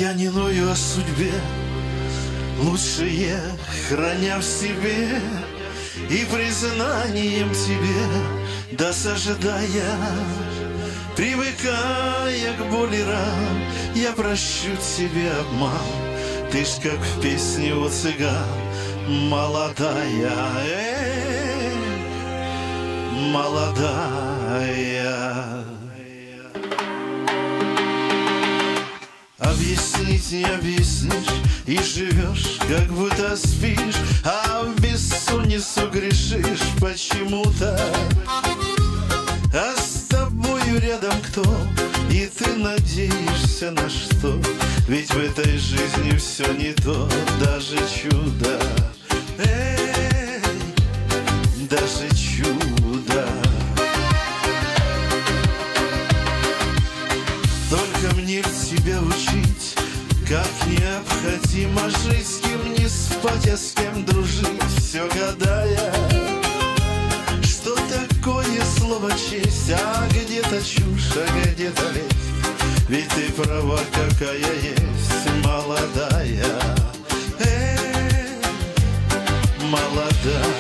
Я не ною о судьбе, лучшее храня в себе, и признанием тебе даст ожидая. Привыкая к боли ран, я прощу тебе обман. Ты ж как в песне у цыган, молодая, молодая. Объяснить не объяснишь, и живешь, как будто спишь, а в бессонницу грешишь почему-то. А с тобою рядом кто, и ты надеешься на что? Ведь в этой жизни все не то, даже чудо, даже чудо. Только мне тебя учить, как необходимо жить, с кем не спать, а с кем дружить, все гадая, что такое слово честь, а где-то чушь, а где-то лесть. Ведь ты права, какая есть, молодая, молодая.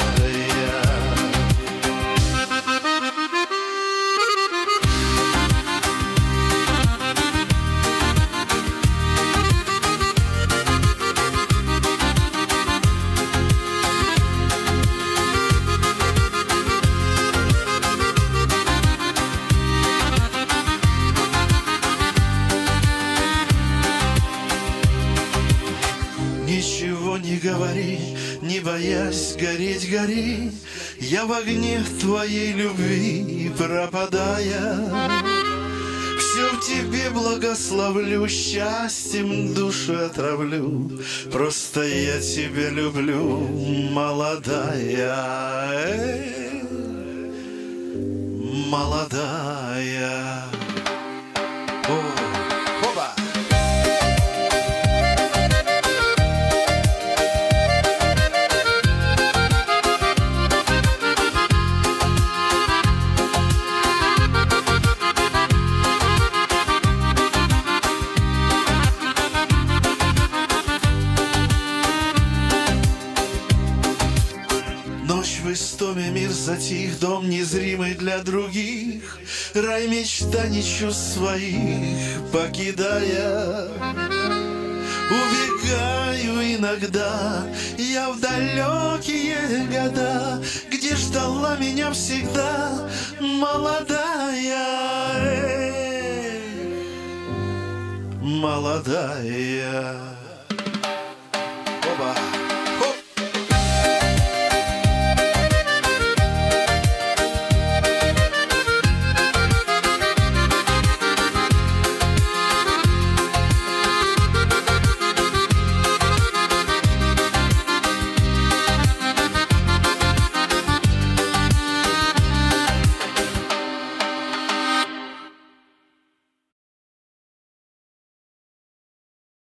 Ничего не говори, не боясь гореть, гори. Я в огне твоей любви пропадая, все в тебе благословлю, счастьем душу отравлю. Просто я тебя люблю, молодая, молодая. Оба! Ночь в истоме, мир затих, дом незримый для других, рай мечтаний чувств своих покидая. Убегаю иногда я в далекие года, где ждала меня всегда молодая, молодая.